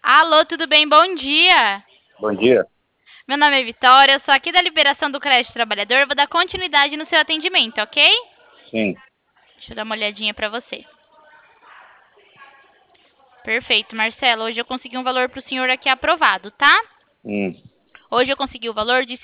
Alô, tudo bem? Bom dia. Bom dia. Meu nome é Vitória, eu sou aqui da Liberação do Crédito Trabalhador. Vou dar continuidade no seu atendimento, ok? Sim. Deixa eu dar uma olhadinha para você. Perfeito, Marcelo. Hoje eu consegui um valor para o senhor aqui aprovado, tá? Hum. Hoje eu consegui o valor de R$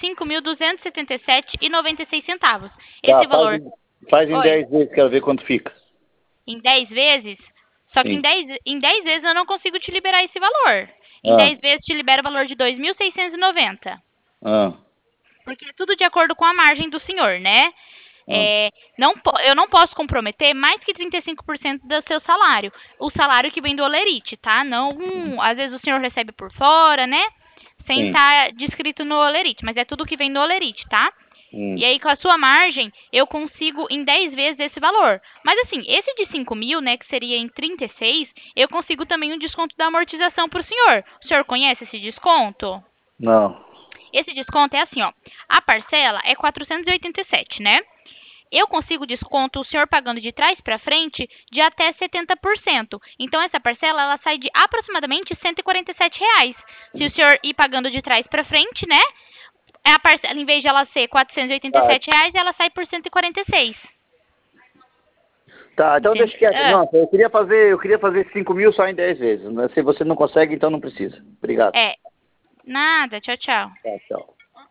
5.277,96. Tá, Esse valor, faz em oi, 10 vezes, quero ver quanto fica. em 10 vezes? Só que em Sim. 10 vezes eu não consigo te liberar esse valor. Em Ah, 10 vezes te libera o valor de 2.690. ah, Porque é tudo de acordo com a margem do senhor, né? ah. Eu não posso comprometer mais que 35% do seu salário. O salário que vem do Olerite, tá? Não, às vezes o senhor recebe por fora, né? Sem Sim. estar descrito no Olerite, mas é tudo que vem do Olerite, tá? E Hum. aí, com a sua margem, eu consigo em 10 vezes esse valor. Mas assim, esse de 5.000, né, que seria em 36, eu consigo também um desconto da amortização para o senhor. O senhor conhece esse desconto? Não. Esse desconto é assim, ó. A parcela é 487, né? Eu consigo desconto, o senhor pagando de trás para frente, de até 70%. Então, essa parcela ela sai de aproximadamente R$ 147. Se o senhor ir pagando de trás para frente, né? A parcela, em vez de ela ser R$ 487, Tá, ela sai por 146. tá, então deixa Entende? quieto. Não, eu queria fazer 5 mil só em 10 vezes. Se você não consegue, então não precisa. Obrigado. Nada. Tchau, tchau. Tá, tchau.